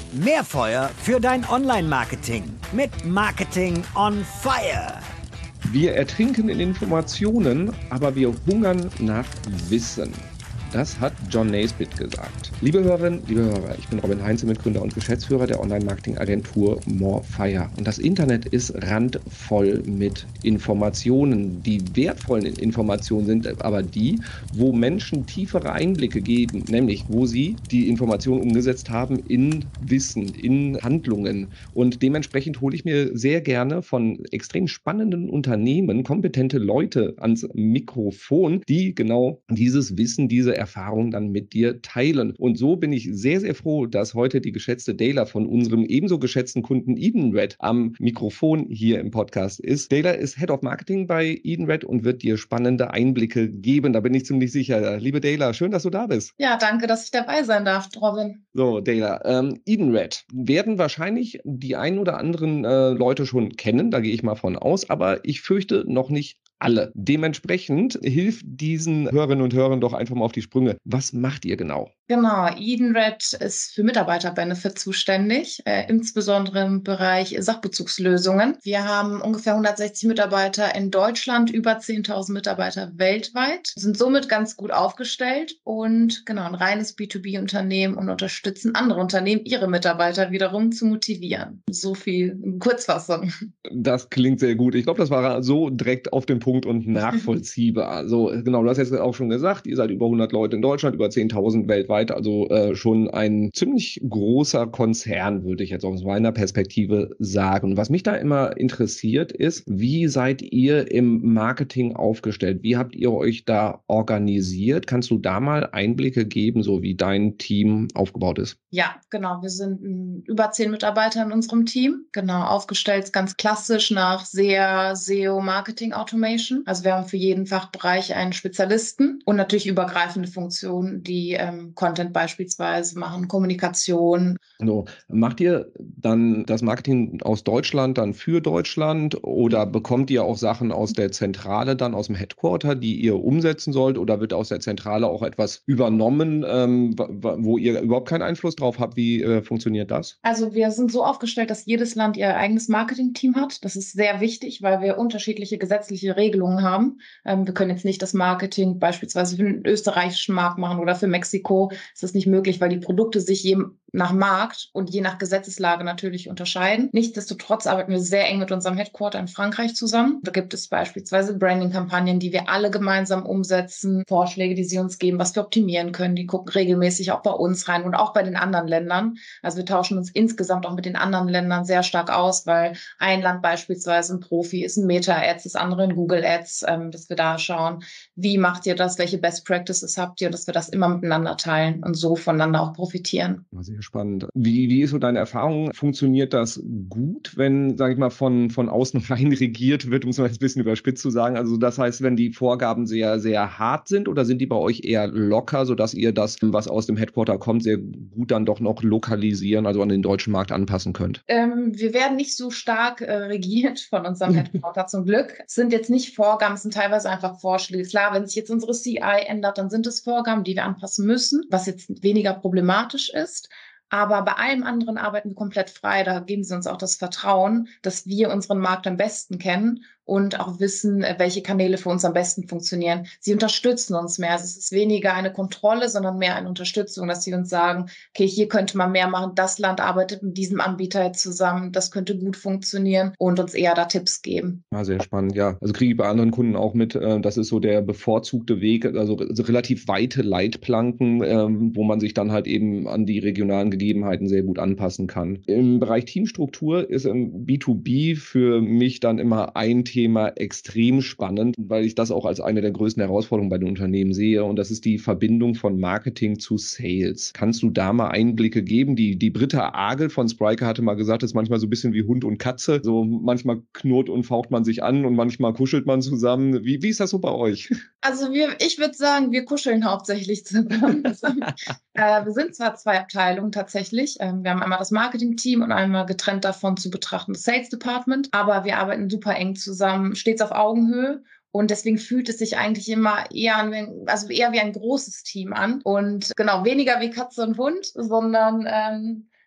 Mehr Feuer für dein Online-Marketing mit Marketing on Fire. Wir ertrinken in Informationen, aber wir hungern nach Wissen. Das hat John Naisbitt gesagt. Liebe Hörerinnen, liebe Hörer, ich bin Robin Heinze, Mitgründer und Geschäftsführer der Online-Marketing-Agentur Morefire. Und das Internet ist randvoll mit Informationen. Die wertvollen Informationen sind aber die, wo Menschen tiefere Einblicke geben, nämlich wo sie die Informationen umgesetzt haben in Wissen, in Handlungen. Und dementsprechend hole ich mir sehr gerne von extrem spannenden Unternehmen kompetente Leute ans Mikrofon, die genau dieses Wissen, diese Erfahrung dann mit dir teilen. Und so bin ich sehr, sehr froh, dass heute die geschätzte Dayla von unserem ebenso geschätzten Kunden Edenred am Mikrofon hier im Podcast ist. Dayla ist Head of Marketing bei Edenred und wird dir spannende Einblicke geben. Da bin ich ziemlich sicher. Liebe Dayla, schön, dass du da bist. Ja, danke, dass ich dabei sein darf, Robin. So, Dayla, Edenred werden wahrscheinlich die ein oder anderen Leute schon kennen, da gehe ich mal von aus, aber ich fürchte noch nicht alle. Dementsprechend hilft diesen Hörerinnen und Hörern doch einfach mal auf die Sprünge. Was macht ihr genau? Genau, Edenred ist für Mitarbeiterbenefit zuständig, insbesondere im Bereich Sachbezugslösungen. Wir haben ungefähr 160 Mitarbeiter in Deutschland, über 10.000 Mitarbeiter weltweit, sind somit ganz gut aufgestellt und genau ein reines B2B-Unternehmen und unterstützen andere Unternehmen, ihre Mitarbeiter wiederum zu motivieren. So viel in Kurzfassung. Das klingt sehr gut. Ich glaube, das war so direkt auf den Punkt und nachvollziehbar. Also genau, du hast jetzt auch schon gesagt, ihr seid über 100 Leute in Deutschland, über 10.000 weltweit. Also schon ein ziemlich großer Konzern, würde ich jetzt aus meiner Perspektive sagen. Was mich da immer interessiert ist, wie seid ihr im Marketing aufgestellt? Wie habt ihr euch da organisiert? Kannst du da mal Einblicke geben, so wie dein Team aufgebaut ist? Ja, genau. Wir sind über 10 Mitarbeiter in unserem Team. Genau, aufgestellt ganz klassisch nach sehr SEO Marketing Automation. Also wir haben für jeden Fachbereich einen Spezialisten und natürlich übergreifende Funktionen, die Content beispielsweise machen, Kommunikation. So, macht ihr dann das Marketing aus Deutschland dann für Deutschland oder bekommt ihr auch Sachen aus der Zentrale dann aus dem Headquarter, die ihr umsetzen sollt, oder wird aus der Zentrale auch etwas übernommen, wo ihr überhaupt keinen Einfluss drauf habt? Wie funktioniert das? Also wir sind so aufgestellt, dass jedes Land ihr eigenes Marketing-Team hat. Das ist sehr wichtig, weil wir unterschiedliche gesetzliche Regelungen haben. Wir können jetzt nicht das Marketing beispielsweise für den österreichischen Markt machen oder für Mexiko. Es ist nicht möglich, weil die Produkte sich je nach Markt und je nach Gesetzeslage natürlich unterscheiden. Nichtsdestotrotz arbeiten wir sehr eng mit unserem Headquarter in Frankreich zusammen. Da gibt es beispielsweise Branding-Kampagnen, die wir alle gemeinsam umsetzen, Vorschläge, die sie uns geben, was wir optimieren können. Die gucken regelmäßig auch bei uns rein und auch bei den anderen Ländern. Also wir tauschen uns insgesamt auch mit den anderen Ländern sehr stark aus, weil ein Land beispielsweise ein Profi ist in Meta-Ads, das andere in Google-Ads, dass wir da schauen, wie macht ihr das, welche Best Practices habt ihr, dass wir das immer miteinander teilen und so voneinander auch profitieren. Sehr spannend. Wie ist so deine Erfahrung? Funktioniert das gut, wenn, sage ich mal, von außen rein regiert wird, um es mal ein bisschen überspitzt zu sagen? Also das heißt, wenn die Vorgaben sehr, sehr hart sind, oder sind die bei euch eher locker, sodass ihr das, was aus dem Headquarter kommt, sehr gut dann doch noch lokalisieren, also an den deutschen Markt anpassen könnt? Wir werden nicht so stark regiert von unserem Headquarter zum Glück. Es sind jetzt nicht Vorgaben, es sind teilweise einfach Vorschläge. Klar, wenn sich jetzt unsere CI ändert, dann sind es Vorgaben, die wir anpassen müssen, was jetzt weniger problematisch ist. Aber bei allem anderen arbeiten wir komplett frei. Da geben sie uns auch das Vertrauen, dass wir unseren Markt am besten kennen und auch wissen, welche Kanäle für uns am besten funktionieren. Sie unterstützen uns mehr. Also es ist weniger eine Kontrolle, sondern mehr eine Unterstützung, dass sie uns sagen, okay, hier könnte man mehr machen. Das Land arbeitet mit diesem Anbieter jetzt zusammen. Das könnte gut funktionieren und uns eher da Tipps geben. Ja, sehr spannend, ja. Also kriege ich bei anderen Kunden auch mit, das ist so der bevorzugte Weg, also relativ weite Leitplanken, wo man sich dann halt eben an die regionalen Gegebenheiten sehr gut anpassen kann. Im Bereich Teamstruktur ist im B2B für mich dann immer ein Thema extrem spannend, weil ich das auch als eine der größten Herausforderungen bei den Unternehmen sehe, und das ist die Verbindung von Marketing zu Sales. Kannst du da mal Einblicke geben? Die Britta Agel von Spryker hatte mal gesagt, das ist manchmal so ein bisschen wie Hund und Katze. So manchmal knurrt und faucht man sich an und manchmal kuschelt man zusammen. Wie ist das so bei euch? Also ich würde sagen, wir kuscheln hauptsächlich zusammen. Wir sind zwar 2 Abteilungen tatsächlich. Wir haben einmal das Marketing-Team und einmal getrennt davon zu betrachten das Sales Department. Aber wir arbeiten super eng zusammen, stets auf Augenhöhe. Und deswegen fühlt es sich eigentlich immer eher an, eher wie ein großes Team an. Und genau, weniger wie Katze und Hund, sondern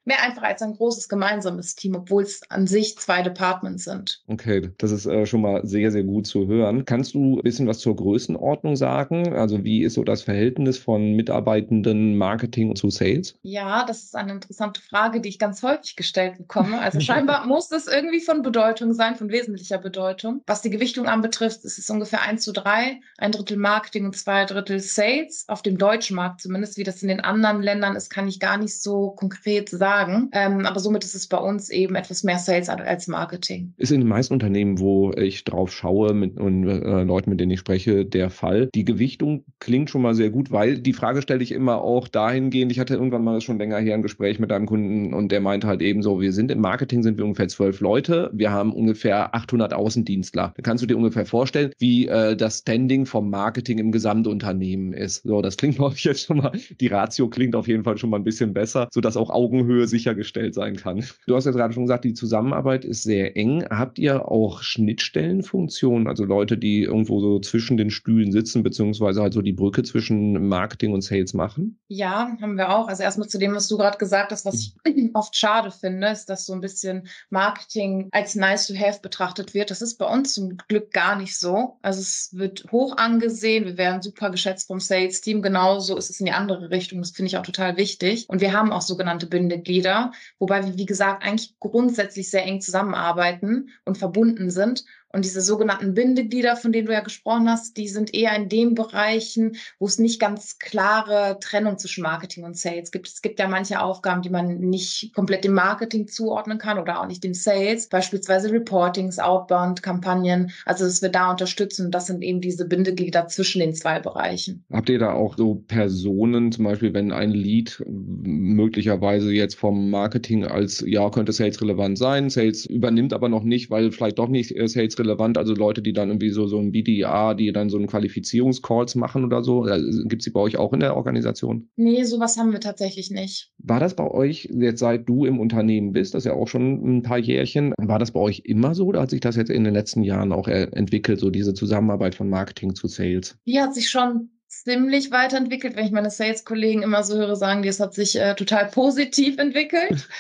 mehr einfach als ein großes gemeinsames Team, obwohl es an sich 2 Departments sind. Okay, das ist schon mal sehr, sehr gut zu hören. Kannst du ein bisschen was zur Größenordnung sagen? Also wie ist so das Verhältnis von Mitarbeitenden Marketing zu Sales? Ja, das ist eine interessante Frage, die ich ganz häufig gestellt bekomme. Also scheinbar muss das irgendwie von Bedeutung sein, von wesentlicher Bedeutung. Was die Gewichtung anbetrifft, ist es ungefähr 1:3, 1/3 Marketing und 2/3 Sales. Auf dem deutschen Markt zumindest. Wie das in den anderen Ländern ist, kann ich gar nicht so konkret sagen. Aber somit ist es bei uns eben etwas mehr Sales als Marketing. Ist in den meisten Unternehmen, wo ich drauf schaue und Leuten, mit denen ich spreche, der Fall. Die Gewichtung klingt schon mal sehr gut, weil die Frage stelle ich immer auch dahingehend, ich hatte irgendwann mal schon länger her ein Gespräch mit einem Kunden und der meinte halt eben so, wir sind im Marketing, sind wir ungefähr 12 Leute, wir haben ungefähr 800 Außendienstler. Da kannst du dir ungefähr vorstellen, wie das Standing vom Marketing im Gesamtunternehmen ist. So, das klingt auch jetzt schon mal, die Ratio klingt auf jeden Fall schon mal ein bisschen besser, sodass auch Augenhöhe sichergestellt sein kann. Du hast ja gerade schon gesagt, die Zusammenarbeit ist sehr eng. Habt ihr auch Schnittstellenfunktionen, also Leute, die irgendwo so zwischen den Stühlen sitzen, beziehungsweise halt so die Brücke zwischen Marketing und Sales machen? Ja, haben wir auch. Also erstmal zu dem, was du gerade gesagt hast, was ich oft schade finde, ist, dass so ein bisschen Marketing als nice to have betrachtet wird. Das ist bei uns zum Glück gar nicht so. Also es wird hoch angesehen, wir werden super geschätzt vom Sales-Team. Genauso ist es in die andere Richtung. Das finde ich auch total wichtig. Und wir haben auch sogenannte Bindeglieder, wobei wir, wie gesagt, eigentlich grundsätzlich sehr eng zusammenarbeiten und verbunden sind. Und diese sogenannten Bindeglieder, von denen du ja gesprochen hast, die sind eher in den Bereichen, wo es nicht ganz klare Trennung zwischen Marketing und Sales gibt. Es gibt ja manche Aufgaben, die man nicht komplett dem Marketing zuordnen kann oder auch nicht dem Sales, beispielsweise Reportings, Outbound-Kampagnen. Also dass wir da unterstützen. Das sind eben diese Bindeglieder zwischen den 2 Bereichen. Habt ihr da auch so Personen, zum Beispiel wenn ein Lead möglicherweise jetzt vom Marketing als, ja, könnte Sales relevant sein, Sales übernimmt aber noch nicht, weil vielleicht doch nicht Sales relevant, also Leute, die dann irgendwie so ein BDA, die dann so einen Qualifizierungscalls machen oder so. Gibt es die bei euch auch in der Organisation? Nee, sowas haben wir tatsächlich nicht. War das bei euch, jetzt seit du im Unternehmen bist, das ist ja auch schon ein paar Jährchen, war das bei euch immer so oder hat sich das jetzt in den letzten Jahren auch entwickelt, so diese Zusammenarbeit von Marketing zu Sales? Die hat sich schon ziemlich weiterentwickelt. Wenn ich meine Sales-Kollegen immer so höre, sagen die, es hat sich total positiv entwickelt.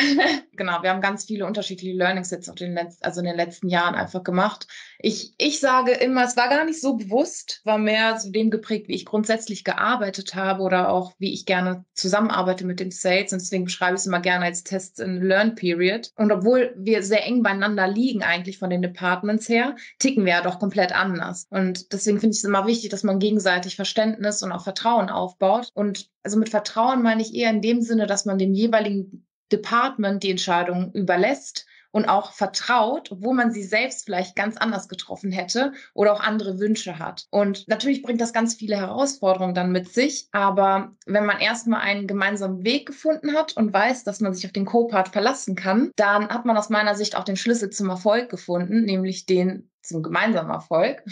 Genau, wir haben ganz viele unterschiedliche Learnings jetzt in den letzten Jahren einfach gemacht. Ich sage immer, es war gar nicht so bewusst, war mehr so dem geprägt, wie ich grundsätzlich gearbeitet habe oder auch wie ich gerne zusammenarbeite mit den Sales. Und deswegen beschreibe ich es immer gerne als Test in Learn Period. Und obwohl wir sehr eng beieinander liegen eigentlich von den Departments her, ticken wir ja doch komplett anders. Und deswegen finde ich es immer wichtig, dass man gegenseitig Verständnis und auch Vertrauen aufbaut. Und also mit Vertrauen meine ich eher in dem Sinne, dass man dem jeweiligen Department die Entscheidung überlässt und auch vertraut, obwohl man sie selbst vielleicht ganz anders getroffen hätte oder auch andere Wünsche hat. Und natürlich bringt das ganz viele Herausforderungen dann mit sich, aber wenn man erstmal einen gemeinsamen Weg gefunden hat und weiß, dass man sich auf den Co-Part verlassen kann, dann hat man aus meiner Sicht auch den Schlüssel zum Erfolg gefunden, nämlich den zum gemeinsamen Erfolg.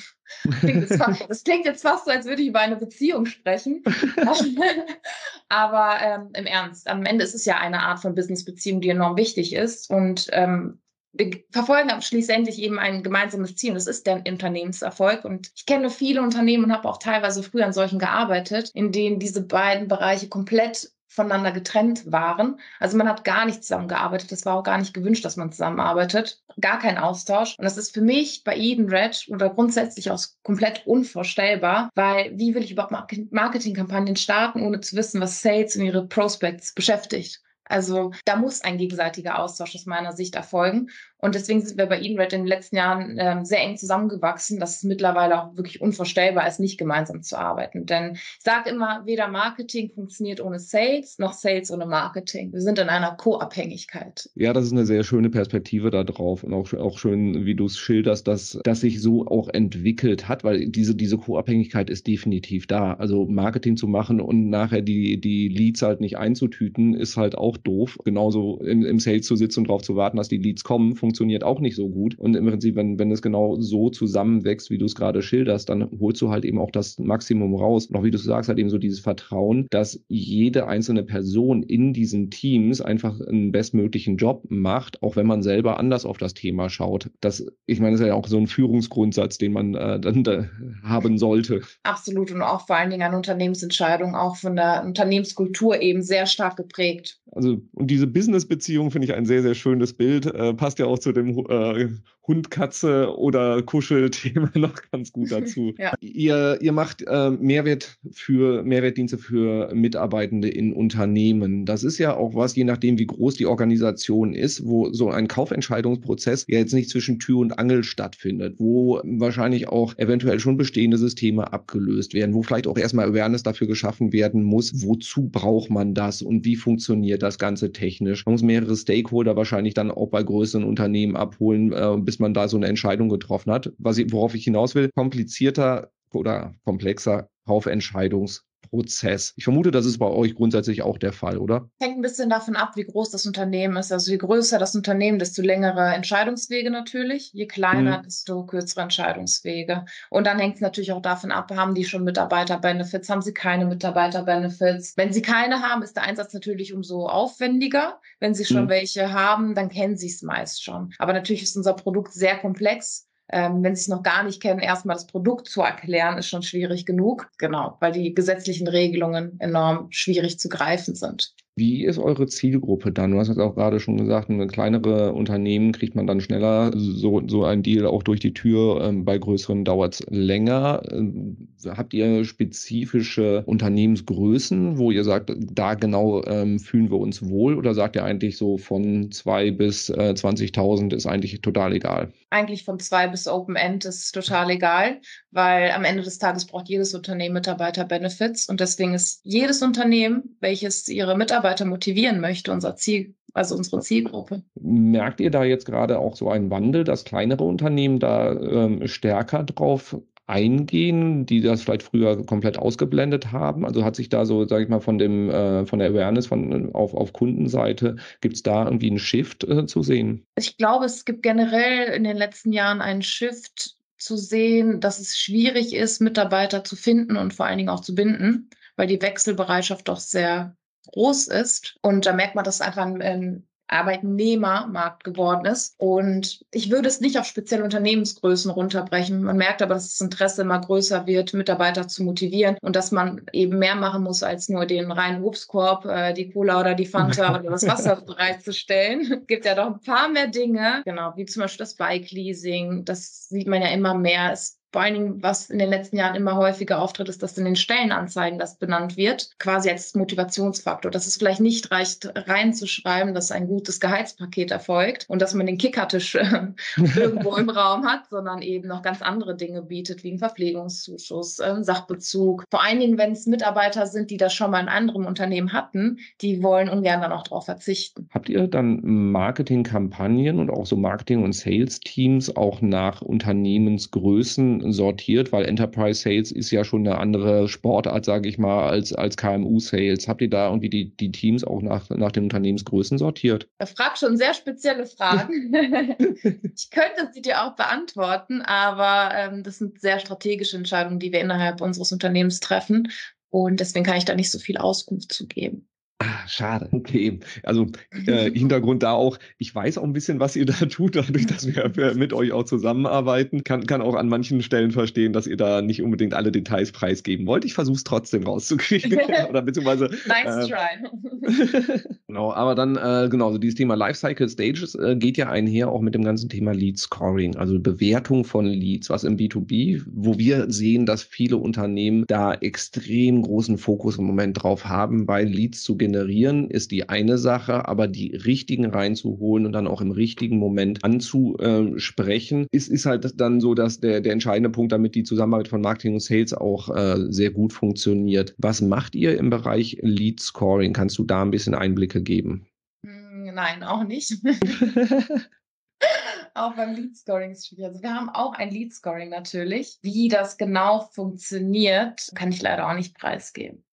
Das klingt jetzt fast so, als würde ich über eine Beziehung sprechen. Aber im Ernst, am Ende ist es ja eine Art von Business-Beziehung, die enorm wichtig ist. Und wir verfolgen schließlich eben ein gemeinsames Ziel. Und das ist der Unternehmenserfolg. Und ich kenne viele Unternehmen und habe auch teilweise früher an solchen gearbeitet, in denen diese beiden Bereiche komplett voneinander getrennt waren. Also man hat gar nicht zusammengearbeitet. Das war auch gar nicht gewünscht, dass man zusammenarbeitet. Gar kein Austausch. Und das ist für mich bei Edenred oder grundsätzlich auch komplett unvorstellbar, weil wie will ich überhaupt Marketingkampagnen starten, ohne zu wissen, was Sales und ihre Prospects beschäftigt? Also da muss ein gegenseitiger Austausch aus meiner Sicht erfolgen. Und deswegen sind wir bei Edenred in den letzten Jahren sehr eng zusammengewachsen, dass es mittlerweile auch wirklich unvorstellbar ist, nicht gemeinsam zu arbeiten. Denn ich sage immer, weder Marketing funktioniert ohne Sales, noch Sales ohne Marketing. Wir sind in einer Co-Abhängigkeit. Ja, das ist eine sehr schöne Perspektive da drauf und auch schön, wie du es schilderst, dass sich so auch entwickelt hat, weil diese Co-Abhängigkeit ist definitiv da. Also Marketing zu machen und nachher die Leads halt nicht einzutüten, ist halt auch doof. Genauso im Sales zu sitzen und darauf zu warten, dass die Leads kommen, funktioniert auch nicht so gut. Und im Prinzip, wenn es genau so zusammenwächst, wie du es gerade schilderst, dann holst du halt eben auch das Maximum raus. Und auch wie du sagst, halt eben so dieses Vertrauen, dass jede einzelne Person in diesen Teams einfach einen bestmöglichen Job macht, auch wenn man selber anders auf das Thema schaut. Ich meine, das ist ja auch so ein Führungsgrundsatz, den man dann da haben sollte. Absolut, und auch vor allen Dingen an Unternehmensentscheidungen, auch von der Unternehmenskultur eben sehr stark geprägt. Also, und diese Business-Beziehung finde ich ein sehr, sehr schönes Bild. Passt ja auch zu dem Hund, Katze oder Kuschelthema noch ganz gut dazu. Ja. Ihr macht Mehrwertdienste für Mitarbeitende in Unternehmen. Das ist ja auch was, je nachdem, wie groß die Organisation ist, wo so ein Kaufentscheidungsprozess ja jetzt nicht zwischen Tür und Angel stattfindet, wo wahrscheinlich auch eventuell schon bestehende Systeme abgelöst werden, wo vielleicht auch erstmal Awareness dafür geschaffen werden muss, wozu braucht man das und wie funktioniert das Ganze technisch. Man muss mehrere Stakeholder wahrscheinlich dann auch bei größeren Unternehmen abholen, bis man da so eine Entscheidung getroffen hat. Worauf ich hinaus will, komplizierter oder komplexer Kaufentscheidungsprozess. Ich vermute, das ist bei euch grundsätzlich auch der Fall, oder? Hängt ein bisschen davon ab, wie groß das Unternehmen ist. Also je größer das Unternehmen, desto längere Entscheidungswege natürlich. Je kleiner, desto kürzere Entscheidungswege. Und dann hängt es natürlich auch davon ab, haben die schon Mitarbeiterbenefits, haben sie keine Mitarbeiterbenefits. Wenn sie keine haben, ist der Einsatz natürlich umso aufwendiger. Wenn sie schon welche haben, dann kennen sie es meist schon. Aber natürlich ist unser Produkt sehr komplex. Wenn sie es noch gar nicht kennen, erstmal das Produkt zu erklären, ist schon schwierig genug. Genau, weil die gesetzlichen Regelungen enorm schwierig zu greifen sind. Wie ist eure Zielgruppe dann? Du hast jetzt auch gerade schon gesagt, kleinere Unternehmen kriegt man dann schneller so ein Deal auch durch die Tür. Bei größeren dauert es länger. Habt ihr spezifische Unternehmensgrößen, wo ihr sagt, da genau fühlen wir uns wohl? Oder sagt ihr eigentlich so von 2 bis 20.000 ist eigentlich total egal? Eigentlich von 2 bis Open End ist total egal, weil am Ende des Tages braucht jedes Unternehmen Mitarbeiter-Benefits und deswegen ist jedes Unternehmen, welches ihre Mitarbeiter motivieren möchte, unser Ziel, also unsere Zielgruppe. Merkt ihr da jetzt gerade auch so einen Wandel, dass kleinere Unternehmen da stärker drauf eingehen, die das vielleicht früher komplett ausgeblendet haben? Also hat sich da so, sage ich mal, von der Awareness auf Kundenseite, gibt es da irgendwie einen Shift zu sehen? Ich glaube, es gibt generell in den letzten Jahren einen Shift zu sehen, dass es schwierig ist, Mitarbeiter zu finden und vor allen Dingen auch zu binden, weil die Wechselbereitschaft doch sehr groß ist. Und da merkt man, dass es einfach ein Arbeitnehmermarkt geworden ist. Und ich würde es nicht auf spezielle Unternehmensgrößen runterbrechen. Man merkt aber, dass das Interesse immer größer wird, Mitarbeiter zu motivieren und dass man eben mehr machen muss, als nur den reinen Obstkorb, die Cola oder die Fanta oder das Wasser bereitzustellen. Es gibt ja doch ein paar mehr Dinge, genau, wie zum Beispiel das Bike-Leasing. Das sieht man ja immer mehr. Vor allen Dingen, was in den letzten Jahren immer häufiger auftritt, ist, dass in den Stellenanzeigen das benannt wird, quasi als Motivationsfaktor, dass es vielleicht nicht reicht, reinzuschreiben, dass ein gutes Gehaltspaket erfolgt und dass man den Kickertisch irgendwo im Raum hat, sondern eben noch ganz andere Dinge bietet, wie einen Verpflegungszuschuss, Sachbezug. Vor allen Dingen, wenn es Mitarbeiter sind, die das schon mal in anderem Unternehmen hatten, die wollen ungern dann auch darauf verzichten. Habt ihr dann Marketingkampagnen und auch so Marketing- und Sales-Teams auch nach Unternehmensgrößen sortiert, weil Enterprise Sales ist ja schon eine andere Sportart, sage ich mal, als KMU Sales. Habt ihr da irgendwie die Teams auch nach den Unternehmensgrößen sortiert? Er fragt schon sehr spezielle Fragen. Ich könnte sie dir auch beantworten, aber das sind sehr strategische Entscheidungen, die wir innerhalb unseres Unternehmens treffen. Und deswegen kann ich da nicht so viel Auskunft zu geben. Schade. Okay. Also Hintergrund da auch, ich weiß auch ein bisschen, was ihr da tut, dadurch, dass wir mit euch auch zusammenarbeiten. Kann auch an manchen Stellen verstehen, dass ihr da nicht unbedingt alle Details preisgeben wollt. Ich versuche es trotzdem rauszukriegen. Oder beziehungsweise. Nice try. Genau, aber dann, genau, so dieses Thema Lifecycle Stages geht ja einher auch mit dem ganzen Thema Lead Scoring, also Bewertung von Leads, was im B2B, wo wir sehen, dass viele Unternehmen da extrem großen Fokus im Moment drauf haben, weil Leads zu generieren ist die eine Sache, aber die richtigen reinzuholen und dann auch im richtigen Moment anzusprechen, ist halt dann so, dass der entscheidende Punkt, damit die Zusammenarbeit von Marketing und Sales auch sehr gut funktioniert. Was macht ihr im Bereich Lead Scoring? Kannst du da ein bisschen Einblicke geben? Nein, auch nicht. Auch beim Lead Scoring ist schwierig. Also wir haben auch ein Lead Scoring natürlich. Wie das genau funktioniert, kann ich leider auch nicht preisgeben.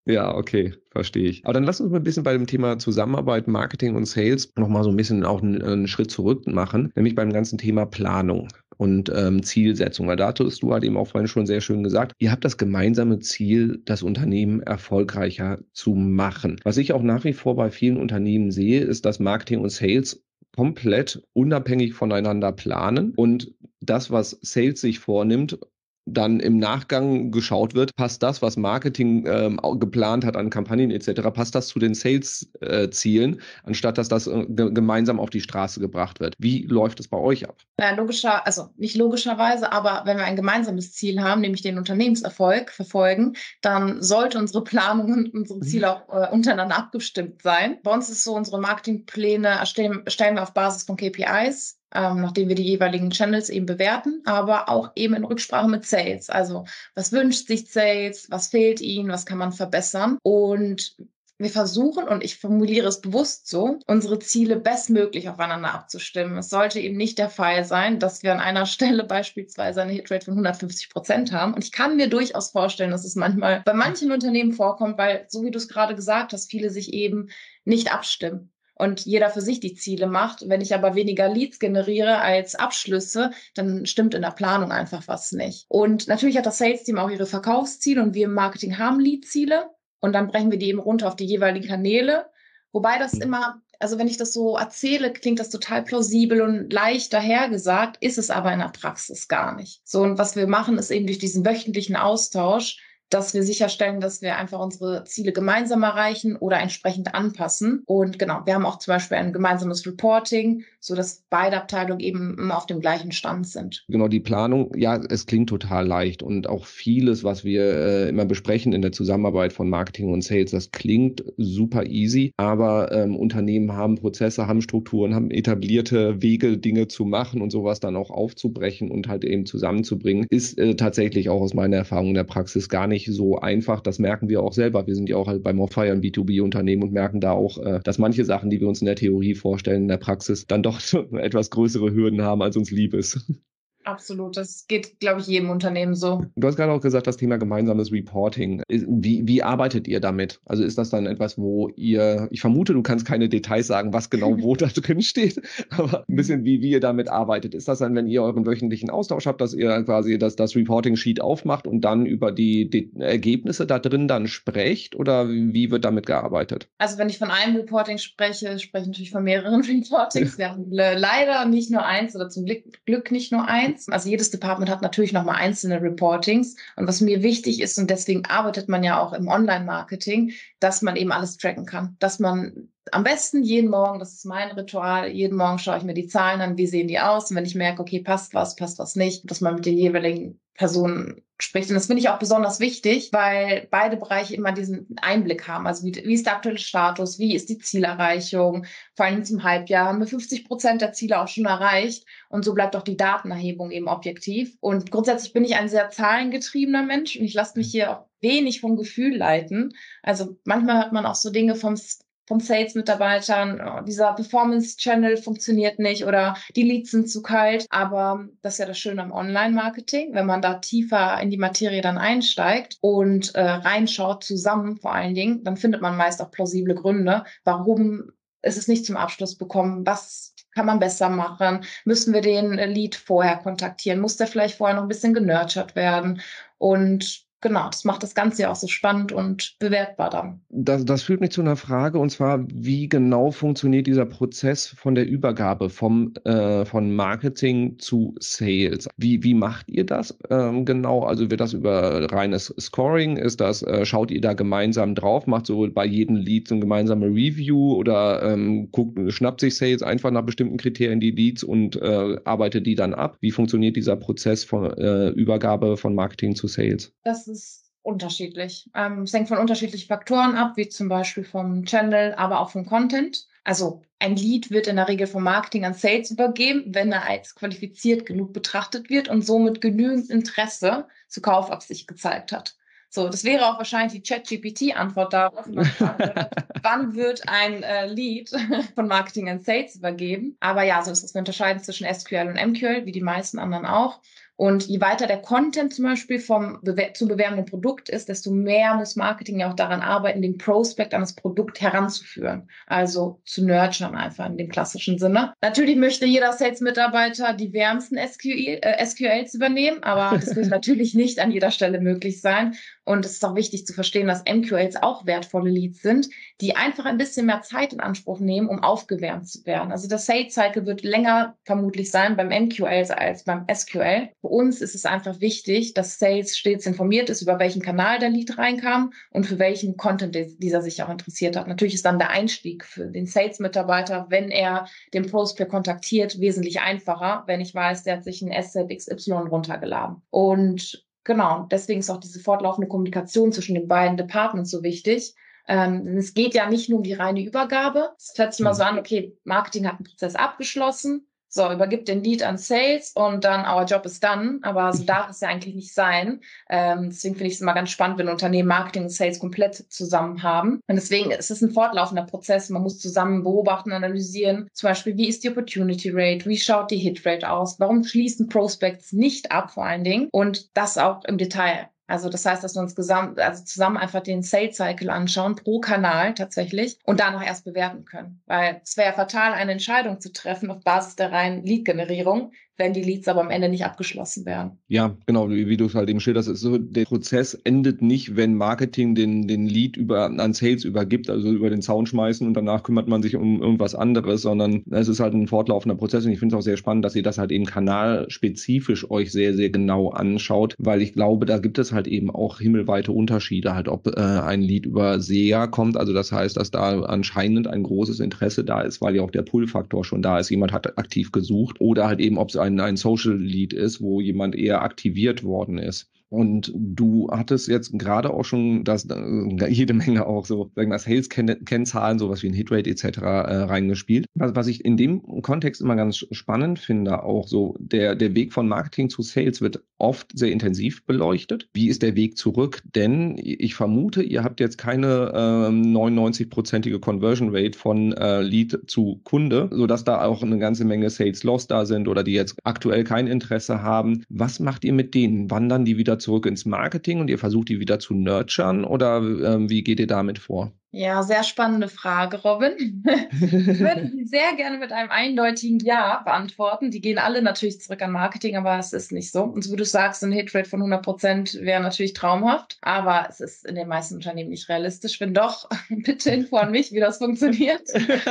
Ja, okay, verstehe ich. Aber dann lass uns mal ein bisschen bei dem Thema Zusammenarbeit, Marketing und Sales nochmal so ein bisschen auch einen Schritt zurück machen, nämlich beim ganzen Thema Planung und Zielsetzung. Weil dazu hast du halt eben auch vorhin schon sehr schön gesagt, ihr habt das gemeinsame Ziel, das Unternehmen erfolgreicher zu machen. Was ich auch nach wie vor bei vielen Unternehmen sehe, ist, dass Marketing und Sales komplett unabhängig voneinander planen und das, was Sales sich vornimmt, dann im Nachgang geschaut wird, passt das, was Marketing geplant hat an Kampagnen etc., passt das zu den Sales-Zielen, anstatt dass das gemeinsam auf die Straße gebracht wird. Wie läuft es bei euch ab? Ja, also nicht logischerweise, aber wenn wir ein gemeinsames Ziel haben, nämlich den Unternehmenserfolg verfolgen, dann sollte unsere Planung und unsere Ziele auch untereinander abgestimmt sein. Bei uns ist es so, unsere Marketingpläne erstellen wir auf Basis von KPIs, nachdem wir die jeweiligen Channels eben bewerten, aber auch eben in Rücksprache mit Sales. Also was wünscht sich Sales, was fehlt ihnen, was kann man verbessern? Und wir versuchen, und ich formuliere es bewusst so, unsere Ziele bestmöglich aufeinander abzustimmen. Es sollte eben nicht der Fall sein, dass wir an einer Stelle beispielsweise eine Hitrate von 150% haben. Und ich kann mir durchaus vorstellen, dass es manchmal bei manchen Unternehmen vorkommt, weil, so wie du es gerade gesagt hast, viele sich eben nicht abstimmen und jeder für sich die Ziele macht. Wenn ich aber weniger Leads generiere als Abschlüsse, dann stimmt in der Planung einfach was nicht. Und natürlich hat das Sales-Team auch ihre Verkaufsziele und wir im Marketing haben Lead-Ziele. Und dann brechen wir die eben runter auf die jeweiligen Kanäle. Wobei das immer, also wenn ich das so erzähle, klingt das total plausibel und leicht dahergesagt, ist es aber in der Praxis gar nicht. So, und was wir machen, ist eben durch diesen wöchentlichen Austausch, dass wir sicherstellen, dass wir einfach unsere Ziele gemeinsam erreichen oder entsprechend anpassen. Und genau, wir haben auch zum Beispiel ein gemeinsames Reporting, so dass beide Abteilungen eben immer auf dem gleichen Stand sind. Genau, die Planung, ja, es klingt total leicht und auch vieles, was wir immer besprechen in der Zusammenarbeit von Marketing und Sales, das klingt super easy, aber Unternehmen haben Prozesse, haben Strukturen, haben etablierte Wege, Dinge zu machen und sowas dann auch aufzubrechen und halt eben zusammenzubringen, ist tatsächlich auch aus meiner Erfahrung in der Praxis gar nicht so einfach. Das merken wir auch selber. Wir sind ja auch halt bei Morfire ein B2B-Unternehmen und merken da auch, dass manche Sachen, die wir uns in der Theorie vorstellen, in der Praxis dann doch etwas größere Hürden haben, als uns lieb ist. Absolut, das geht, glaube ich, jedem Unternehmen so. Du hast gerade auch gesagt, das Thema gemeinsames Reporting. Wie arbeitet ihr damit? Also ist das dann etwas, wo ich vermute, du kannst keine Details sagen, was genau wo da drin steht, aber ein bisschen wie ihr damit arbeitet. Ist das dann, wenn ihr euren wöchentlichen Austausch habt, dass ihr quasi das Reporting-Sheet aufmacht und dann über die Ergebnisse da drin dann sprecht oder wie wird damit gearbeitet? Also wenn ich von einem Reporting spreche, spreche ich natürlich von mehreren Reportings. Wir haben leider nicht nur eins oder zum Glück nicht nur eins. Also jedes Department hat natürlich nochmal einzelne Reportings. Und was mir wichtig ist, und deswegen arbeitet man ja auch im Online-Marketing, dass man eben alles tracken kann. Dass man am besten jeden Morgen, das ist mein Ritual, jeden Morgen schaue ich mir die Zahlen an, wie sehen die aus. Und wenn ich merke, okay, passt was nicht, dass man mit den jeweiligen Personen spricht. Und das finde ich auch besonders wichtig, weil beide Bereiche immer diesen Einblick haben. Also wie ist der aktuelle Status, wie ist die Zielerreichung? Vor allem zum Halbjahr haben wir 50% der Ziele auch schon erreicht. Und so bleibt auch die Datenerhebung eben objektiv. Und grundsätzlich bin ich ein sehr zahlengetriebener Mensch und ich lasse mich hier auch wenig vom Gefühl leiten. Also manchmal hört man auch so Dinge von Sales-Mitarbeitern, oh, dieser Performance-Channel funktioniert nicht oder die Leads sind zu kalt. Aber das ist ja das Schöne am Online-Marketing, wenn man da tiefer in die Materie dann einsteigt und reinschaut zusammen vor allen Dingen, dann findet man meist auch plausible Gründe, warum ist es nicht zum Abschluss bekommen, was kann man besser machen, müssen wir den Lead vorher kontaktieren, muss der vielleicht vorher noch ein bisschen genurtured werden und genau, das macht das Ganze ja auch so spannend und bewertbar dann. Das führt mich zu einer Frage, und zwar, wie genau funktioniert dieser Prozess von der Übergabe von Marketing zu Sales? Wie macht ihr das genau? Also wird das über reines Scoring? Schaut ihr da gemeinsam drauf? Macht so bei jedem Lead so eine gemeinsame Review oder schnappt sich Sales einfach nach bestimmten Kriterien die Leads und arbeitet die dann ab? Wie funktioniert dieser Prozess von Übergabe von Marketing zu Sales? Das ist unterschiedlich. Es hängt von unterschiedlichen Faktoren ab, wie zum Beispiel vom Channel, aber auch vom Content. Also ein Lead wird in der Regel vom Marketing an Sales übergeben, wenn er als qualifiziert genug betrachtet wird und somit genügend Interesse zur Kaufabsicht gezeigt hat. So, das wäre auch wahrscheinlich die ChatGPT-Antwort darauf, wann wird ein Lead von Marketing an Sales übergeben. Aber ja, so ist es. Wir unterscheiden zwischen SQL und MQL, wie die meisten anderen auch. Und je weiter der Content zum Beispiel vom zu bewerbenden Produkt ist, desto mehr muss Marketing ja auch daran arbeiten, den Prospect an das Produkt heranzuführen. Also zu nurturen einfach in dem klassischen Sinne. Natürlich möchte jeder Sales-Mitarbeiter die wärmsten SQLs übernehmen, aber das wird natürlich nicht an jeder Stelle möglich sein. Und es ist auch wichtig zu verstehen, dass MQLs auch wertvolle Leads sind, die einfach ein bisschen mehr Zeit in Anspruch nehmen, um aufgewärmt zu werden. Also der Sales-Cycle wird länger vermutlich sein beim MQL als beim SQL. Für uns ist es einfach wichtig, dass Sales stets informiert ist, über welchen Kanal der Lead reinkam und für welchen Content dieser sich auch interessiert hat. Natürlich ist dann der Einstieg für den Sales-Mitarbeiter, wenn er den Prospect kontaktiert, wesentlich einfacher, wenn ich weiß, der hat sich ein Asset XY runtergeladen. Und genau, deswegen ist auch diese fortlaufende Kommunikation zwischen den beiden Departments so wichtig. Es geht ja nicht nur um die reine Übergabe. Es hört sich mal so an, okay, Marketing hat einen Prozess abgeschlossen, so, übergibt den Lead an Sales und dann our job is done. Aber so darf es ja eigentlich nicht sein. Deswegen finde ich es immer ganz spannend, wenn Unternehmen Marketing und Sales komplett zusammen haben. Und deswegen ist es ein fortlaufender Prozess. Man muss zusammen beobachten, analysieren. Zum Beispiel, wie ist die Opportunity Rate? Wie schaut die Hit Rate aus? Warum schließen Prospects nicht ab, vor allen Dingen? Und das auch im Detail. Also das heißt, dass wir uns zusammen einfach den Sales Cycle anschauen, pro Kanal tatsächlich, und danach erst bewerten können. Weil es wäre fatal, eine Entscheidung zu treffen auf Basis der reinen Lead-Generierung, wenn die Leads aber am Ende nicht abgeschlossen werden. Ja, genau, wie du es halt eben schilderst, ist so, der Prozess endet nicht, wenn Marketing den Lead an Sales übergibt, also über den Zaun schmeißen und danach kümmert man sich um irgendwas anderes, sondern es ist halt ein fortlaufender Prozess und ich finde es auch sehr spannend, dass ihr das halt eben kanalspezifisch euch sehr, sehr genau anschaut, weil ich glaube, da gibt es halt eben auch himmelweite Unterschiede, halt ob ein Lead über SEA kommt, also das heißt, dass da anscheinend ein großes Interesse da ist, weil ja auch der Pull-Faktor schon da ist, jemand hat aktiv gesucht, oder halt eben, ob es ein Social Lead ist, wo jemand eher aktiviert worden ist. Und du hattest jetzt gerade auch schon jede Menge auch so, sagen wir, Sales-Kennzahlen, sowas wie ein Hitrate etc. Reingespielt. Was ich in dem Kontext immer ganz spannend finde, auch so der Weg von Marketing zu Sales wird oft sehr intensiv beleuchtet. Wie ist der Weg zurück? Denn ich vermute, ihr habt jetzt keine 99-prozentige Conversion Rate von Lead zu Kunde, sodass da auch eine ganze Menge Sales Loss da sind oder die jetzt aktuell kein Interesse haben. Was macht ihr mit denen? Wandern die wieder zurück ins Marketing und ihr versucht die wieder zu nurturen oder wie geht ihr damit vor? Ja, sehr spannende Frage, Robin. Ich würde sie sehr gerne mit einem eindeutigen Ja beantworten. Die gehen alle natürlich zurück an Marketing, aber es ist nicht so. Und so wie du sagst, ein Hitrate von 100% wäre natürlich traumhaft, aber es ist in den meisten Unternehmen nicht realistisch. Wenn doch, bitte Info an mich, wie das funktioniert.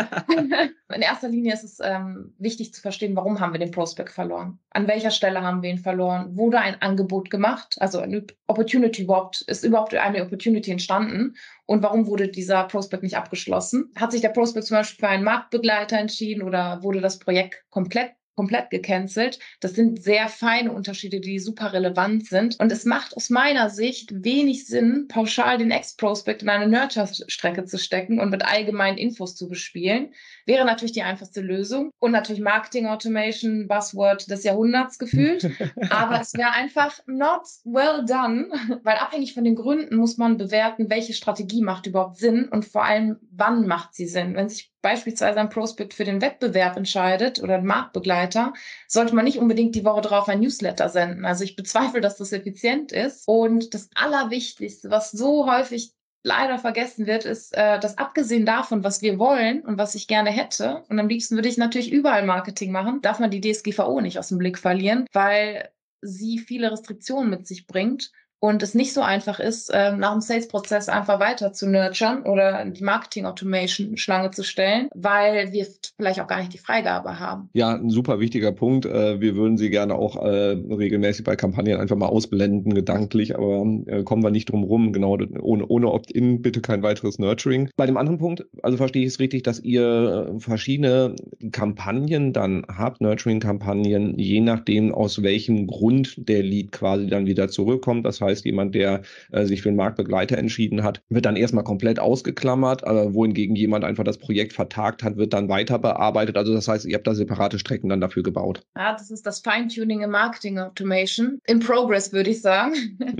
In erster Linie ist es wichtig zu verstehen, warum haben wir den Prospect verloren? An welcher Stelle haben wir ihn verloren? Wurde ein Angebot gemacht? Also eine Opportunity ist überhaupt eine Opportunity entstanden? Und warum wurde dieser Prospect nicht abgeschlossen? Hat sich der Prospect zum Beispiel für einen Marktbegleiter entschieden oder wurde das Projekt komplett gecancelt? Das sind sehr feine Unterschiede, die super relevant sind. Und es macht aus meiner Sicht wenig Sinn, pauschal den Ex-Prospect in eine Nurture-Strecke zu stecken und mit allgemeinen Infos zu bespielen. Wäre natürlich die einfachste Lösung. Und natürlich Marketing Automation, Buzzword des Jahrhunderts gefühlt. Aber es wäre einfach not well done, weil abhängig von den Gründen muss man bewerten, welche Strategie macht überhaupt Sinn und vor allem, wann macht sie Sinn. Wenn sich beispielsweise ein Prospect für den Wettbewerb entscheidet oder ein Marktbegleiter, sollte man nicht unbedingt die Woche drauf ein Newsletter senden. Also ich bezweifle, dass das effizient ist. Und das Allerwichtigste, was so häufig leider vergessen wird, ist, dass abgesehen davon, was wir wollen und was ich gerne hätte, und am liebsten würde ich natürlich überall Marketing machen, darf man die DSGVO nicht aus dem Blick verlieren, weil sie viele Restriktionen mit sich bringt. Und es nicht so einfach ist, nach dem Sales-Prozess einfach weiter zu nurturen oder die Marketing-Automation-Schlange zu stellen, weil wir vielleicht auch gar nicht die Freigabe haben. Ja, ein super wichtiger Punkt. Wir würden sie gerne auch regelmäßig bei Kampagnen einfach mal ausblenden, gedanklich, aber kommen wir nicht drum rum. Genau, ohne Opt-in bitte kein weiteres Nurturing. Bei dem anderen Punkt, also verstehe ich es richtig, dass ihr verschiedene Kampagnen dann habt, Nurturing-Kampagnen, je nachdem, aus welchem Grund der Lead quasi dann wieder zurückkommt. Das heißt, jemand, der sich für einen Marktbegleiter entschieden hat, wird dann erstmal komplett ausgeklammert, wohingegen jemand einfach das Projekt vertagt hat, wird dann weiter bearbeitet. Also das heißt, ihr habt da separate Strecken dann dafür gebaut. Ja, das ist das Feintuning im Marketing Automation. In progress, würde ich sagen.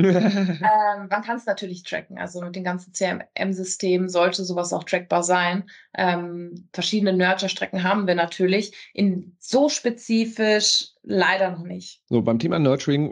Man kann es natürlich tracken. Also mit den ganzen CRM-Systemen sollte sowas auch trackbar sein. Verschiedene Nurture-Strecken haben wir natürlich. In so spezifisch leider noch nicht. So, beim Thema Nurturing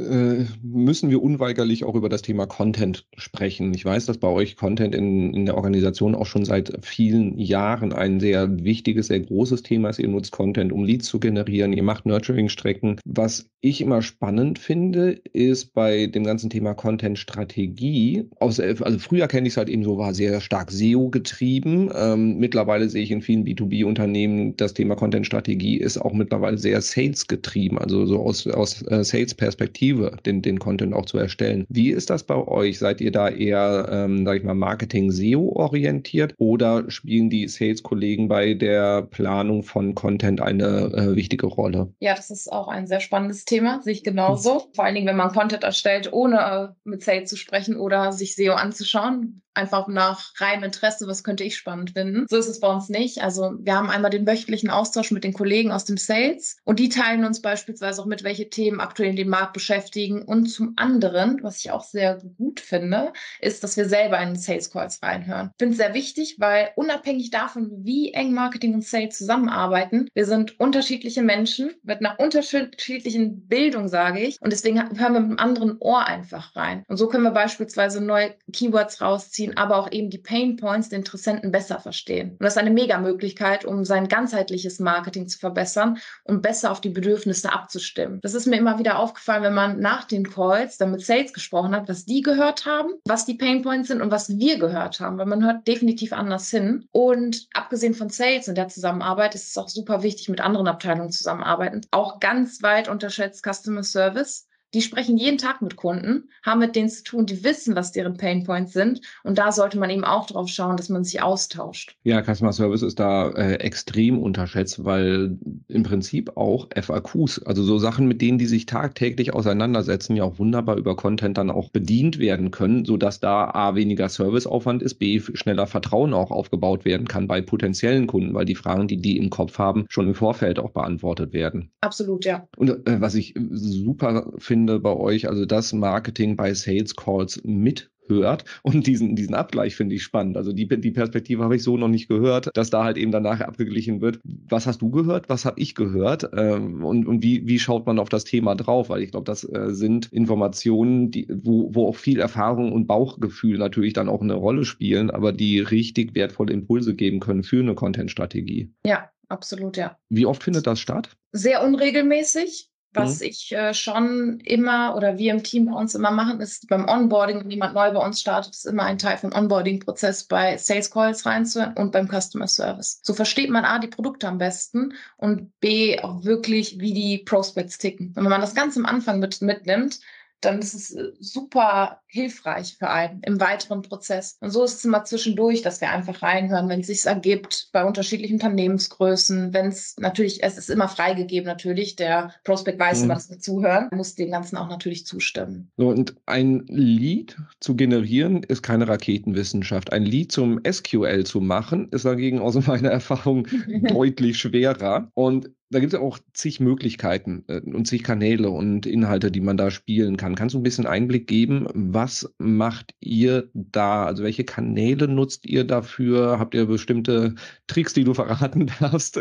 müssen wir unweigerlich auch über das Thema Content sprechen. Ich weiß, dass bei euch Content in der Organisation auch schon seit vielen Jahren ein sehr wichtiges, sehr großes Thema ist. Ihr nutzt Content, um Leads zu generieren. Ihr macht Nurturing-Strecken. Was ich immer spannend finde, ist bei dem ganzen Thema Content-Strategie, also früher kenne ich es halt eben so, war sehr stark SEO getrieben. Mittlerweile sehe ich in vielen B2B-Unternehmen, das Thema Content-Strategie ist auch mittlerweile sehr Sales getrieben, also so aus Sales-Perspektive den Content auch zu erstellen. Wie ist das bei euch? Seid ihr da eher, sag ich mal, Marketing-SEO-orientiert oder spielen die Sales-Kollegen bei der Planung von Content eine wichtige Rolle? Ja, das ist auch ein sehr spannendes Thema, sehe ich genauso. Vor allen Dingen, wenn man Content erstellt, ohne mit Sales zu sprechen oder sich SEO anzuschauen. Einfach nach reinem Interesse, was könnte ich spannend finden. So ist es bei uns nicht. Also wir haben einmal den wöchentlichen Austausch mit den Kollegen aus dem Sales und die teilen uns beispielsweise auch mit, welche Themen aktuell den Markt beschäftigen. Und zum anderen, was ich auch sehr gut finde, ist, dass wir selber in den Sales Calls reinhören. Ich finde es sehr wichtig, weil unabhängig davon, wie eng Marketing und Sales zusammenarbeiten, wir sind unterschiedliche Menschen mit einer unterschiedlichen Bildung, sage ich. Und deswegen hören wir mit einem anderen Ohr einfach rein. Und so können wir beispielsweise neue Keywords rausziehen, aber auch eben die Pain Points der Interessenten besser verstehen. Und das ist eine Mega-Möglichkeit, um sein ganzheitliches Marketing zu verbessern und besser auf die Bedürfnisse abzustimmen. Das ist mir immer wieder aufgefallen, wenn man nach den Calls dann mit Sales gesprochen hat, was die gehört haben, was die Pain Points sind und was wir gehört haben, weil man hört definitiv anders hin. Und abgesehen von Sales in der Zusammenarbeit ist es auch super wichtig, mit anderen Abteilungen zusammenarbeiten. Auch ganz weit unterschätzt Customer Service. Die sprechen jeden Tag mit Kunden, haben mit denen zu tun, die wissen, was deren Painpoints sind. Und da sollte man eben auch drauf schauen, dass man sich austauscht. Ja, Customer Service ist da extrem unterschätzt, weil im Prinzip auch FAQs, also so Sachen, mit denen die sich tagtäglich auseinandersetzen, ja auch wunderbar über Content dann auch bedient werden können, sodass da A, weniger Serviceaufwand ist, B, schneller Vertrauen auch aufgebaut werden kann bei potenziellen Kunden, weil die Fragen, die im Kopf haben, schon im Vorfeld auch beantwortet werden. Absolut, ja. Und was ich super finde bei euch, also das Marketing bei Sales Calls mithört und diesen Abgleich finde ich spannend. Also die Perspektive habe ich so noch nicht gehört, dass da halt eben danach abgeglichen wird. Was hast du gehört? Was habe ich gehört? Und wie schaut man auf das Thema drauf? Weil ich glaube, das sind Informationen, wo auch viel Erfahrung und Bauchgefühl natürlich dann auch eine Rolle spielen, aber die richtig wertvolle Impulse geben können für eine Content-Strategie. Ja, absolut, ja. Wie oft findet das statt? Sehr unregelmäßig. Was ich schon immer oder wir im Team bei uns immer machen, ist beim Onboarding, wenn jemand neu bei uns startet, ist immer ein Teil vom Onboarding-Prozess bei Sales Calls reinzuhören und beim Customer Service. So versteht man A, die Produkte am besten und B, auch wirklich, wie die Prospects ticken. Und wenn man das ganz am Anfang mitnimmt, dann ist es super hilfreich für einen im weiteren Prozess. Und so ist es immer zwischendurch, dass wir einfach reinhören, wenn es sich ergibt, bei unterschiedlichen Unternehmensgrößen, wenn es natürlich, es ist immer freigegeben natürlich, der Prospect weiß immer, dass wir zuhören, muss dem Ganzen auch natürlich zustimmen. So, und ein Lead zu generieren ist keine Raketenwissenschaft. Ein Lead zum SQL zu machen, ist dagegen aus meiner Erfahrung deutlich schwerer. Und da gibt es ja auch zig Möglichkeiten und zig Kanäle und Inhalte, die man da spielen kann. Kannst du ein bisschen Einblick geben? Was macht ihr da? Also welche Kanäle nutzt ihr dafür? Habt ihr bestimmte Tricks, die du verraten darfst?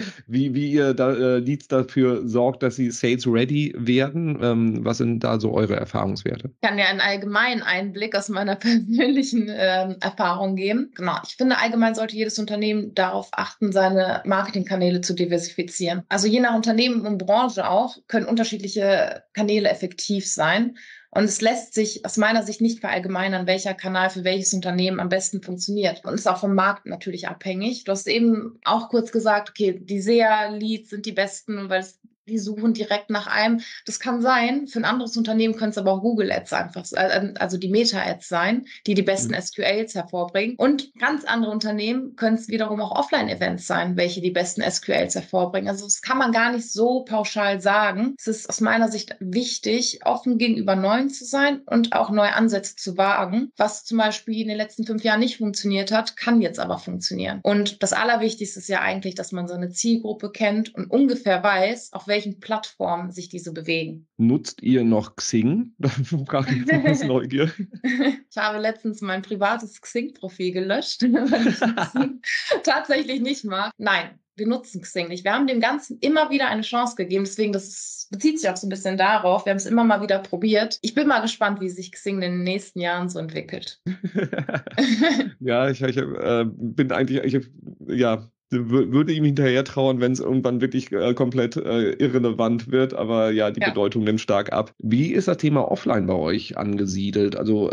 Wie ihr da Leads dafür sorgt, dass sie sales-ready werden? Was sind da so eure Erfahrungswerte? Ich kann ja einen allgemeinen Einblick aus meiner persönlichen Erfahrung geben. Genau. Ich finde, allgemein sollte jedes Unternehmen darauf achten, seine Marketingkanäle zu diversifizieren. Also je nach Unternehmen und Branche auch, können unterschiedliche Kanäle effektiv sein. Und es lässt sich aus meiner Sicht nicht verallgemeinern, welcher Kanal für welches Unternehmen am besten funktioniert. Und ist auch vom Markt natürlich abhängig. Du hast eben auch kurz gesagt, okay, die SEA-Leads sind die besten, weil die suchen direkt nach einem. Das kann sein. Für ein anderes Unternehmen können es aber auch Google Ads einfach, also die Meta-Ads sein, die besten SQLs hervorbringen. Und ganz andere Unternehmen können es wiederum auch Offline-Events sein, welche die besten SQLs hervorbringen. Also das kann man gar nicht so pauschal sagen. Es ist aus meiner Sicht wichtig, offen gegenüber Neuen zu sein und auch neue Ansätze zu wagen. Was zum Beispiel in den letzten 5 Jahren nicht funktioniert hat, kann jetzt aber funktionieren. Und das Allerwichtigste ist ja eigentlich, dass man seine Zielgruppe kennt und ungefähr weiß, auf welche welchen Plattformen sich diese bewegen. Nutzt ihr noch Xing? Da frage ich jetzt aus Neugier. Ich habe letztens mein privates Xing-Profil gelöscht, weil ich Xing tatsächlich nicht mag. Nein, wir nutzen Xing nicht. Wir haben dem Ganzen immer wieder eine Chance gegeben. Deswegen, bezieht sich auch so ein bisschen darauf. Wir haben es immer mal wieder probiert. Ich bin mal gespannt, wie sich Xing in den nächsten Jahren so entwickelt. Ja, ich bin eigentlich, würde ihm hinterher trauern, wenn es irgendwann wirklich komplett irrelevant wird, aber ja, die Bedeutung nimmt stark ab. Wie ist das Thema Offline bei euch angesiedelt? Also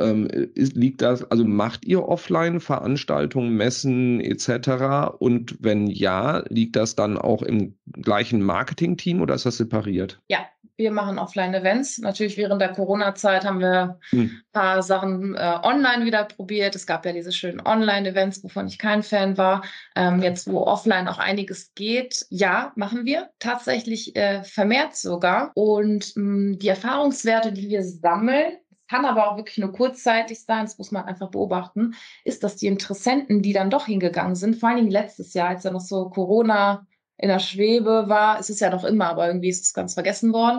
macht ihr Offline-Veranstaltungen, Messen etc.? Und wenn ja, liegt das dann auch im gleichen Marketing-Team oder ist das separiert? Ja, wir machen Offline-Events. Natürlich während der Corona-Zeit haben wir ein paar Sachen online wieder probiert. Es gab ja diese schönen Online-Events, wovon ich kein Fan war. Jetzt, wo offline auch einiges geht, ja, machen wir. Tatsächlich vermehrt sogar. Und die Erfahrungswerte, die wir sammeln, kann aber auch wirklich nur kurzzeitig sein, das muss man einfach beobachten, ist, dass die Interessenten, die dann doch hingegangen sind, vor allen Dingen letztes Jahr, als ja noch so Corona in der Schwebe war, es ist ja noch immer, aber irgendwie ist es ganz vergessen worden,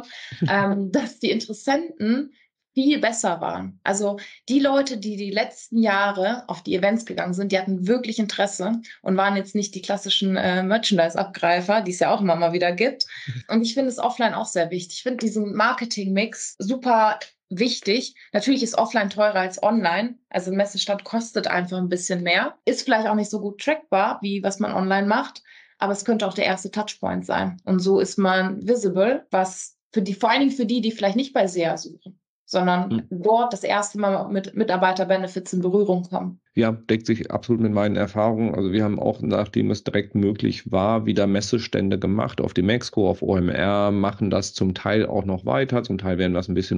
dass die Interessenten viel besser waren. Also die Leute, die die letzten Jahre auf die Events gegangen sind, die hatten wirklich Interesse und waren jetzt nicht die klassischen Merchandise-Abgreifer, die es ja auch immer mal wieder gibt. Und ich finde es offline auch sehr wichtig. Ich finde diesen Marketing-Mix super wichtig. Natürlich ist offline teurer als online. Also ein Messestand kostet einfach ein bisschen mehr. Ist vielleicht auch nicht so gut trackbar, wie was man online macht. Aber es könnte auch der erste Touchpoint sein. Und so ist man visible, was vor allen Dingen für die vielleicht nicht bei SEA suchen, sondern dort das erste Mal mit Mitarbeiter-Benefits in Berührung kommen. Ja, deckt sich absolut mit meinen Erfahrungen. Also wir haben auch, nachdem es direkt möglich war, wieder Messestände gemacht auf dem Mexco, auf OMR, machen das zum Teil auch noch weiter. Zum Teil werden das ein bisschen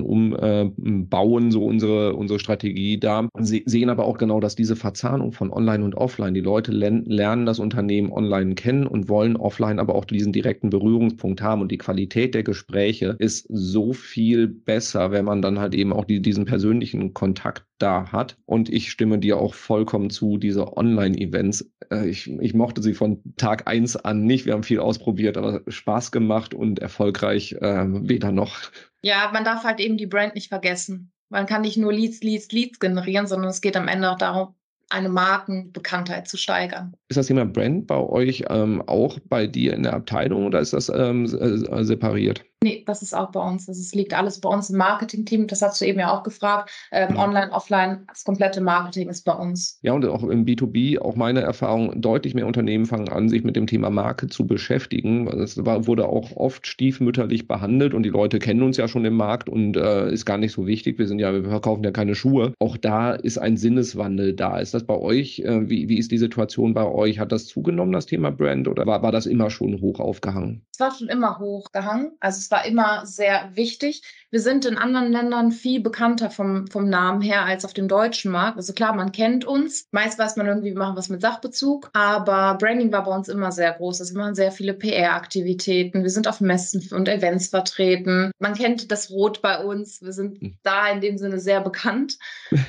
umbauen, so unsere Strategie da. Sehen aber auch genau, dass diese Verzahnung von Online und Offline, die Leute lernen das Unternehmen online kennen und wollen offline aber auch diesen direkten Berührungspunkt haben. Und die Qualität der Gespräche ist so viel besser, wenn man dann halt eben auch diesen persönlichen Kontakt da hat. Und ich stimme dir auch vollkommen zu, diese Online-Events. Ich mochte sie von Tag 1 an nicht. Wir haben viel ausprobiert, aber Spaß gemacht und erfolgreich weder noch. Ja, man darf halt eben die Brand nicht vergessen. Man kann nicht nur Leads generieren, sondern es geht am Ende auch darum, eine Markenbekanntheit zu steigern. Ist das Thema Brand bei euch auch bei dir in der Abteilung oder ist das separiert? Nee, das ist auch bei uns. Das liegt alles bei uns im Marketing-Team. Das hast du eben ja auch gefragt. Online, offline, das komplette Marketing ist bei uns. Ja, und auch im B2B, auch meine Erfahrung, deutlich mehr Unternehmen fangen an, sich mit dem Thema Marke zu beschäftigen. Es wurde auch oft stiefmütterlich behandelt und die Leute kennen uns ja schon im Markt und ist gar nicht so wichtig. Wir verkaufen ja keine Schuhe. Auch da ist ein Sinneswandel da. Ist das bei euch? Wie ist die Situation bei euch? Hat das zugenommen, das Thema Brand, oder war das immer schon hoch aufgehangen? Es war schon immer hochgehangen. Also es war immer sehr wichtig. Wir sind in anderen Ländern viel bekannter vom Namen her als auf dem deutschen Markt. Also klar, man kennt uns. Meist weiß man irgendwie, wir machen was mit Sachbezug. Aber Branding war bei uns immer sehr groß. Also wir machen sehr viele PR-Aktivitäten. Wir sind auf Messen und Events vertreten. Man kennt das Rot bei uns. Wir sind da in dem Sinne sehr bekannt.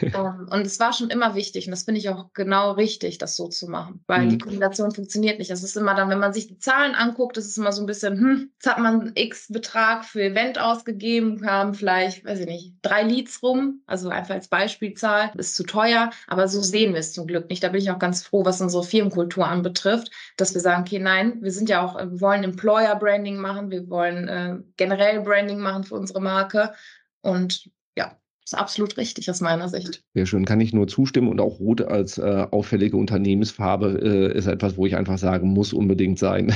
Und es war schon immer wichtig. Und das finde ich auch genau richtig, das so zu machen. Weil die Kombination funktioniert nicht. Es ist immer dann, wenn man sich die Zahlen anguckt, ist es immer so ein bisschen, jetzt hat man X Betrag für Event ausgegeben, kamen vielleicht, weiß ich nicht, 3 Leads rum, also einfach als Beispielzahl, ist zu teuer, aber so sehen wir es zum Glück nicht. Da bin ich auch ganz froh, was unsere Firmenkultur anbetrifft, dass wir sagen, okay, nein, wir wollen Employer-Branding machen, wir wollen generell Branding machen für unsere Marke und ja, ist absolut richtig aus meiner Sicht. Sehr schön, kann ich nur zustimmen und auch Rot als auffällige Unternehmensfarbe ist etwas, wo ich einfach sagen, muss unbedingt sein.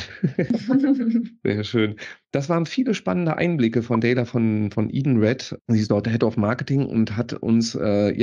Sehr schön. Das waren viele spannende Einblicke von Dayla von Edenred. Sie ist dort Head of Marketing und hat uns ein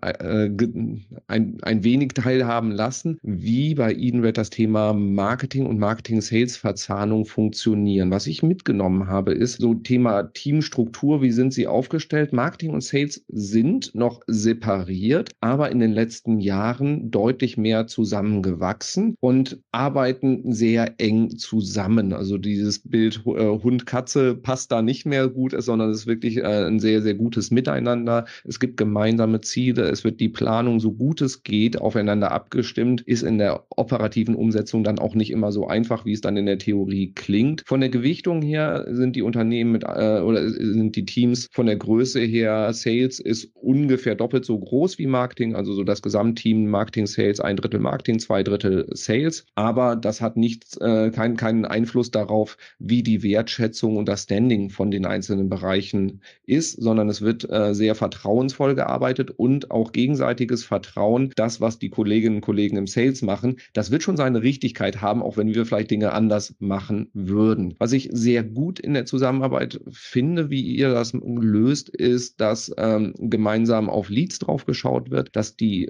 wenig teilhaben lassen, wie bei Edenred das Thema Marketing und Marketing-Sales-Verzahnung funktionieren. Was ich mitgenommen habe, ist so Thema Teamstruktur, wie sind sie aufgestellt? Marketing und Sales sind noch separiert, aber in den letzten Jahren deutlich mehr zusammengewachsen und arbeiten sehr eng zusammen. Also dieses Bild Hund, Katze passt da nicht mehr gut ist, sondern es ist wirklich ein sehr, sehr gutes Miteinander. Es gibt gemeinsame Ziele. Es wird die Planung, so gut es geht, aufeinander abgestimmt, ist in der operativen Umsetzung dann auch nicht immer so einfach, wie es dann in der Theorie klingt. Von der Gewichtung her sind die Unternehmen oder sind die Teams von der Größe her, Sales ist ungefähr doppelt so groß wie Marketing, also so das Gesamtteam Marketing, Sales, 1/3 Marketing, 2/3 Sales. Aber das hat keinen Einfluss darauf, wie die Wertschätzung und das Standing von den einzelnen Bereichen ist, sondern es wird sehr vertrauensvoll gearbeitet und auch gegenseitiges Vertrauen, das, was die Kolleginnen und Kollegen im Sales machen, das wird schon seine Richtigkeit haben, auch wenn wir vielleicht Dinge anders machen würden. Was ich sehr gut in der Zusammenarbeit finde, wie ihr das löst, ist, dass gemeinsam auf Leads drauf geschaut wird, dass die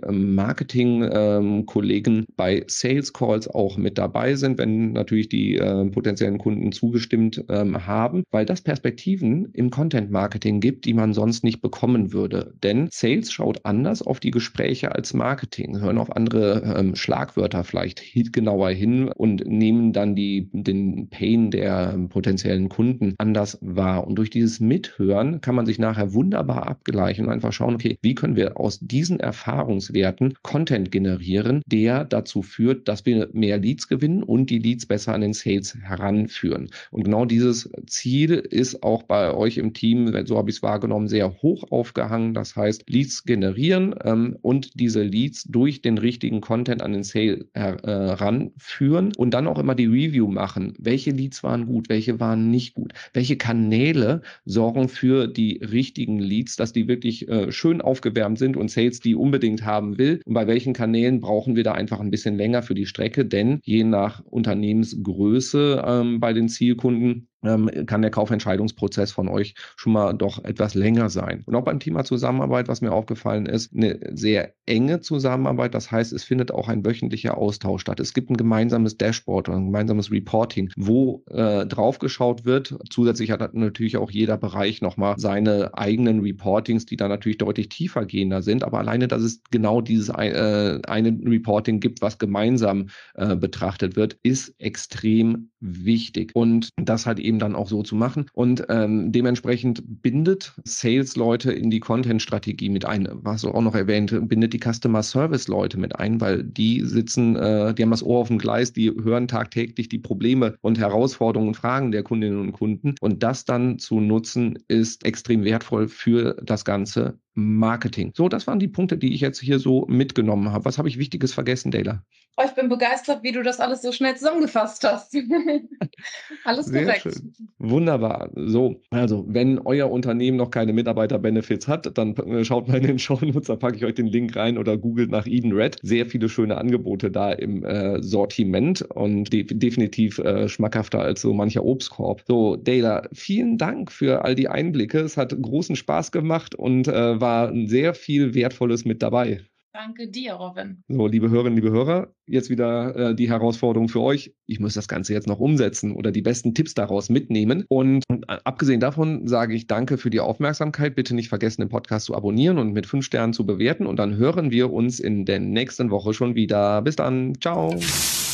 Marketing-Kollegen bei Sales Calls auch mit dabei sind, wenn natürlich die potenziellen Kunden zugestimmt haben, weil das Perspektiven im Content-Marketing gibt, die man sonst nicht bekommen würde. Denn Sales schaut anders auf die Gespräche als Marketing, hören auf andere Schlagwörter vielleicht genauer hin und nehmen dann den Pain der potenziellen Kunden anders wahr. Und durch dieses Mithören kann man sich nachher wunderbar abgleichen und einfach schauen, okay, wie können wir aus diesen Erfahrungswerten Content generieren, der dazu führt, dass wir mehr Leads gewinnen und die Leads besser an den Sales heranführen. Und genau dieses Ziel ist auch bei euch im Team, so habe ich es wahrgenommen, sehr hoch aufgehangen. Das heißt, Leads generieren und diese Leads durch den richtigen Content an den Sale heranführen und dann auch immer die Review machen. Welche Leads waren gut, welche waren nicht gut? Welche Kanäle sorgen für die richtigen Leads, dass die wirklich schön aufgewärmt sind und Sales die unbedingt haben will? Und bei welchen Kanälen brauchen wir da einfach ein bisschen länger für die Strecke? Denn je nach Unternehmensgröße bei den Zielkunden kann der Kaufentscheidungsprozess von euch schon mal doch etwas länger sein. Und auch beim Thema Zusammenarbeit, was mir aufgefallen ist, eine sehr enge Zusammenarbeit. Das heißt, es findet auch ein wöchentlicher Austausch statt. Es gibt ein gemeinsames Dashboard oder ein gemeinsames Reporting, wo drauf geschaut wird. Zusätzlich hat natürlich auch jeder Bereich nochmal seine eigenen Reportings, die dann natürlich deutlich tiefergehender sind. Aber alleine, dass es genau dieses eine Reporting gibt, was gemeinsam betrachtet wird, ist extrem wichtig. Und das halt eben dann auch so zu machen. Und dementsprechend bindet Sales-Leute in die Content-Strategie mit ein. Was du auch noch erwähnt, bindet die Customer-Service-Leute mit ein, weil die sitzen, die haben das Ohr auf dem Gleis, die hören tagtäglich die Probleme und Herausforderungen und Fragen der Kundinnen und Kunden. Und das dann zu nutzen, ist extrem wertvoll für das ganze Marketing. So, das waren die Punkte, die ich jetzt hier so mitgenommen habe. Was habe ich Wichtiges vergessen, Dayla? Oh, ich bin begeistert, wie du das alles so schnell zusammengefasst hast. Alles Sehr korrekt. schön. Wunderbar. So, also wenn euer Unternehmen noch keine Mitarbeiter-Benefits hat, dann schaut mal in den Shownotes, da packe ich euch den Link rein oder googelt nach Edenred. Sehr viele schöne Angebote da im Sortiment und definitiv schmackhafter als so mancher Obstkorb. So, Dayla, vielen Dank für all die Einblicke. Es hat großen Spaß gemacht und war sehr viel Wertvolles mit dabei. Danke dir, Robin. So, liebe Hörerinnen, liebe Hörer, jetzt wieder die Herausforderung für euch. Ich muss das Ganze jetzt noch umsetzen oder die besten Tipps daraus mitnehmen. Und abgesehen davon sage ich danke für die Aufmerksamkeit. Bitte nicht vergessen, den Podcast zu abonnieren und mit 5 Sternen zu bewerten. Und dann hören wir uns in der nächsten Woche schon wieder. Bis dann. Ciao.